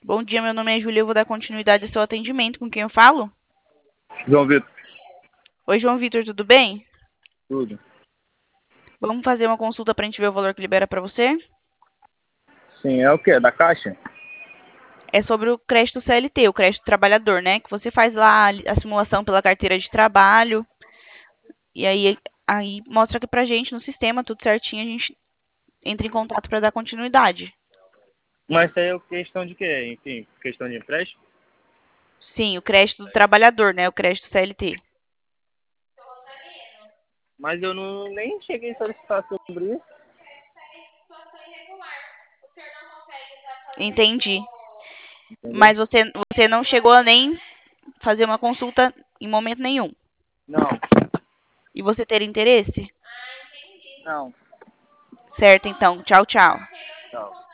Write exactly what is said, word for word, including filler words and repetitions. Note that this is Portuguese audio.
Bom dia, meu nome é Júlia, eu vou dar continuidade ao seu atendimento. Com quem eu falo? João Vitor, Oi, João Vitor, tudo bem? tudo. Vamos fazer uma consulta para a gente ver o valor que libera para você? Sim, é o quê? Da Caixa? É sobre o crédito C L T, o crédito trabalhador, né? Que você faz lá a simulação pela carteira de trabalho e aí, aí mostra aqui pra gente no sistema, tudo certinho, a gente entra em contato para dar continuidade. Mas isso aí é questão de quê? Enfim, questão de empréstimo? Sim, o crédito do trabalhador, né? O crédito C L T. Mas eu não, nem cheguei a solicitar sobre isso. Entendi. Entendeu? Mas você, você não chegou a nem fazer uma consulta em momento nenhum. Não, E você ter interesse? não. Certo, então. Tchau, tchau. Não.